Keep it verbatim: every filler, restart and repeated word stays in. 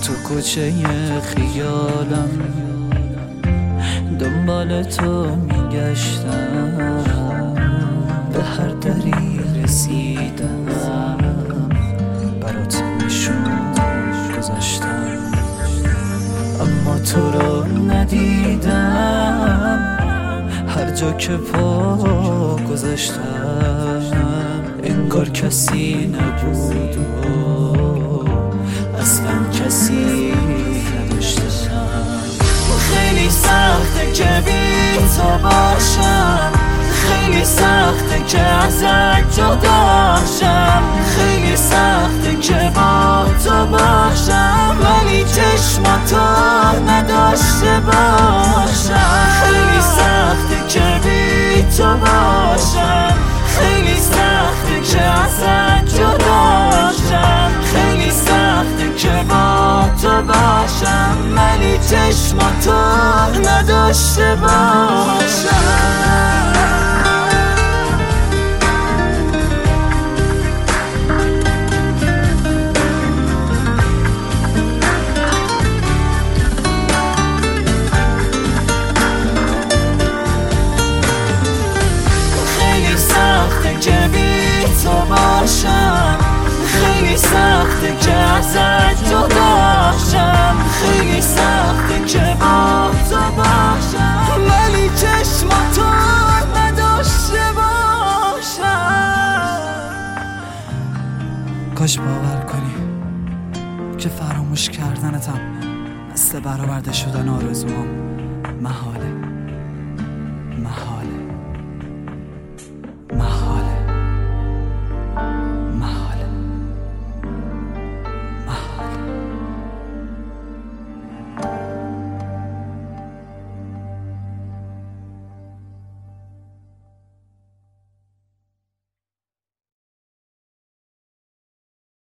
تو کوچه خیالم دنبال تو میگشتم، به هر دری رسیدم برات نشون گذاشتم، اما تو رو ندیدم. هر جا که پا گذاشتم انگار کسی نبود و اصلا کسی نداشتم. خیلی سخته که بی تو باشم، خیلی سخته که ازت جداشم، خیلی سخته که با تو باشم ولی چشماتو نداشته باشم. خیلی سخته که بی تو باشم، خیلی سخته که ازت جداشم، خیلی سخته که با تو باشم ولی چشماتو نداشته باشم. که بی تو باشم، خیلی سخته که ازت جداشم، خیلی سخته که با تو باشم ولی چشماتو نداشته باشم. کاش باور کنی که فراموش کردنتم مثل برآورده شدن آرزوام محاله محاله.